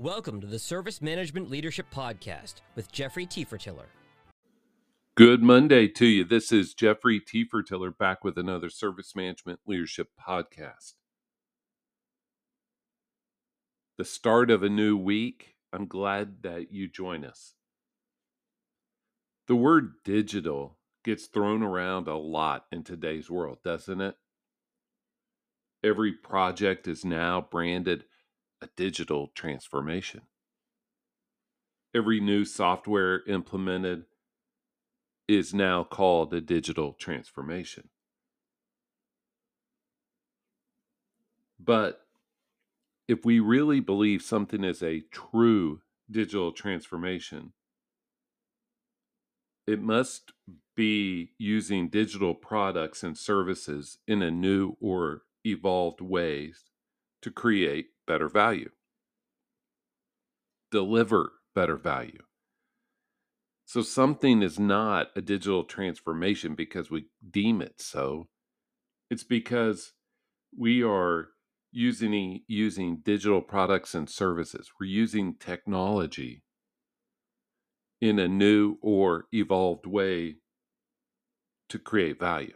Welcome to the Service Management Leadership Podcast with Jeffrey Tiefertiller. Good Monday to you. This is Jeffrey Tiefertiller back with another Service Management Leadership Podcast. The start of a new week. I'm glad that you join us. The word digital gets thrown around a lot in today's world, doesn't it? Every project is now branded a digital transformation. Every new software implemented is now called a digital transformation. But if we really believe something is a true digital transformation, it must be using digital products and services in a new or evolved ways to create better value, deliver better value. So something is not a digital transformation because we deem it so. It's because we are using digital products and services. We're using technology in a new or evolved way to create value.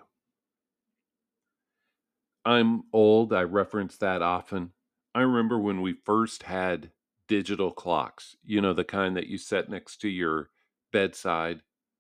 I'm old. I reference that often. I remember when we first had digital clocks, the kind that you set next to your bedside.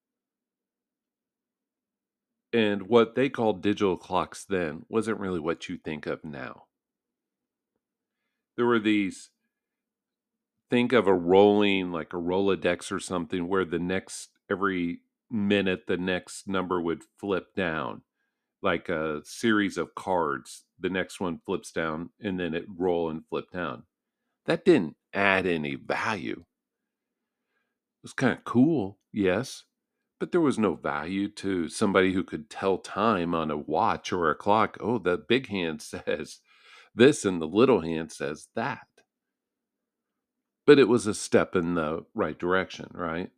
And what they called digital clocks then wasn't really what you think of now. There were these, think of a rolling, like a Rolodex or something, where every minute, the next number would flip down, like a series of cards. The next one flips down and then it roll and flip down. That didn't add any value. It was kind of cool, yes, but there was no value to somebody who could tell time on a watch or a clock. Oh, the big hand says this and the little hand says that. But it was a step in the right direction, right?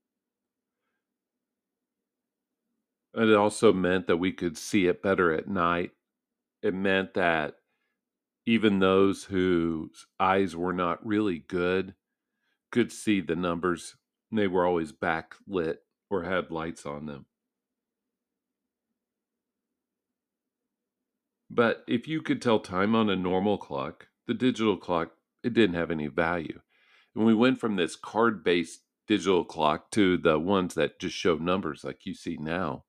And it also meant that we could see it better at night. It meant that even those whose eyes were not really good could see the numbers. They were always backlit or had lights on them. But if you could tell time on a normal clock, the digital clock, it didn't have any value. And we went from this card-based digital clock to the ones that just show numbers like you see now.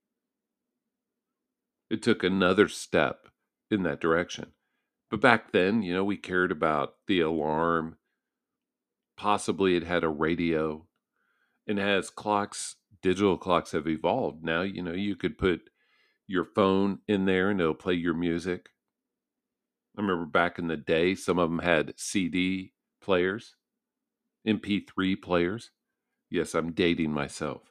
It took another step in that direction. But back then, we cared about the alarm. Possibly it had a radio. And as digital clocks have evolved, now, you could put your phone in there and it'll play your music. I remember back in the day, some of them had CD players, MP3 players. Yes, I'm dating myself.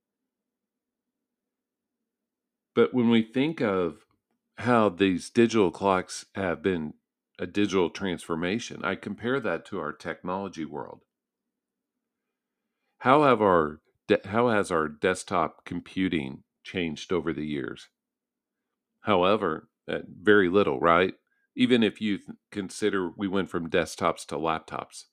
But when we think of how these digital clocks have been a digital transformation, I compare that to our technology world. How has our desktop computing changed over the years? However, very little, right? Even if you consider we went from desktops to laptops,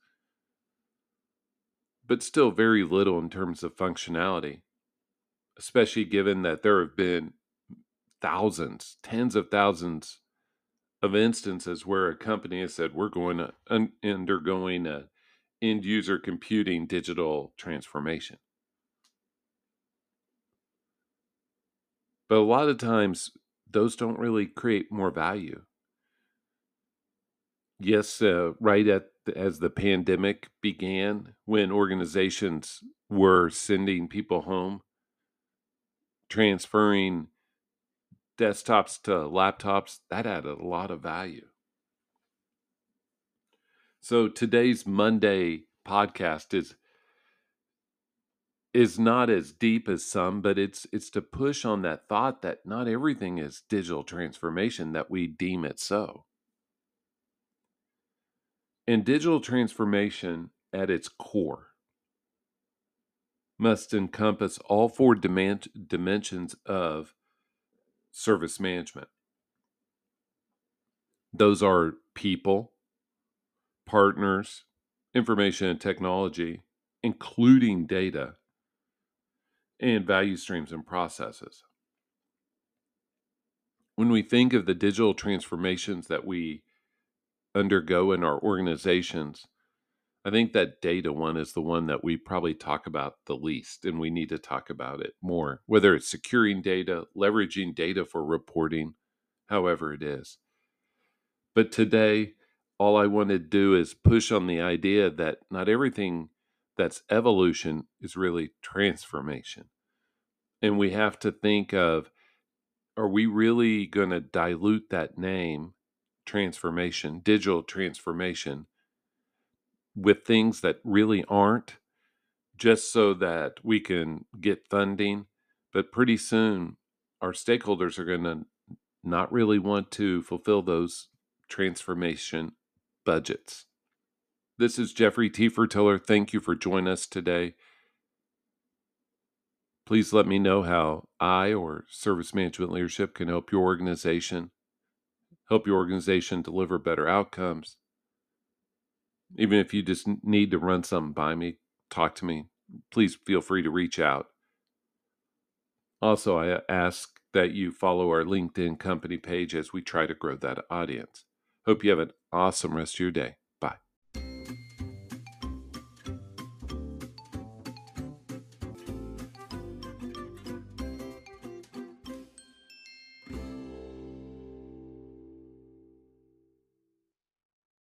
but still very little in terms of functionality, especially given that there have been thousands, tens of thousands of instances where a company has said, we're going to undergoing a end user computing digital transformation. But a lot of times, those don't really create more value. Yes, as the pandemic began, when organizations were sending people home, transferring desktops to laptops, that added a lot of value. So today's Monday podcast is not as deep as some, but it's to push on that thought that not everything is digital transformation that we deem it so. And digital transformation at its core must encompass all four dimensions of service management. Those are people, partners, information and technology, including data and value streams and processes. When we think of the digital transformations that we undergo in our organizations, I think that data one is the one that we probably talk about the least, and we need to talk about it more, whether it's securing data, leveraging data for reporting, however it is. But today, all I want to do is push on the idea that not everything that's evolution is really transformation. And we have to think of, are we really going to dilute that name, transformation, digital transformation, with things that really aren't, just so that we can get funding? But pretty soon, our stakeholders are going to not really want to fulfill those transformation budgets. This is Jeffrey T. Fertiller. Thank you for joining us today. Please let me know how I or Service Management Leadership can help your organization deliver better outcomes. Even if you just need to run something by me, talk to me, please feel free to reach out. Also, I ask that you follow our LinkedIn company page as we try to grow that audience. Hope you have an awesome rest of your day.